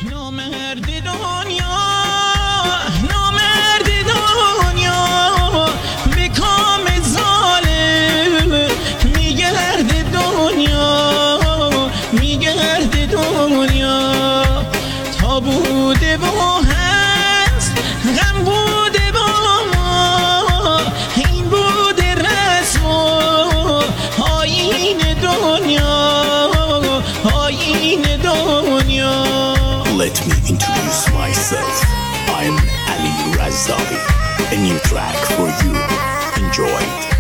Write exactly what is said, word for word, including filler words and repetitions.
نامرد دنیا نامرد دنیا به کام ظالم میگرد دنیا میگرد دنیا تا بوده و هست غم بوده با ما این بوده رسم و آیین دنیا آیین دنیا. Let me introduce myself. I'm Ali Razzavi. A new track for you. Enjoy it.